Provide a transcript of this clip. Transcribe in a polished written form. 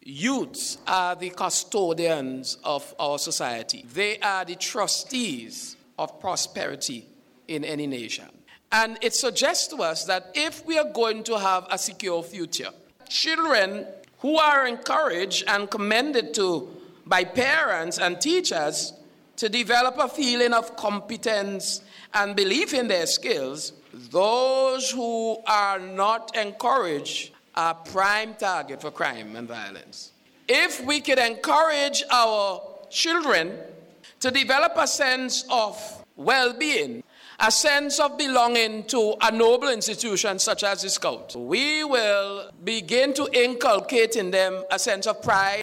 Youths are the custodians of our society. They are the trustees of prosperity in any nation. And it suggests to us that if we are going to have a secure future, children who are encouraged and commended to by parents and teachers to develop a feeling of competence and belief in their skills, those who are not encouraged are prime target for crime and violence. If we could encourage our children to develop a sense of well-being, a sense of belonging to a noble institution such as the Scout, we will begin to inculcate in them a sense of pride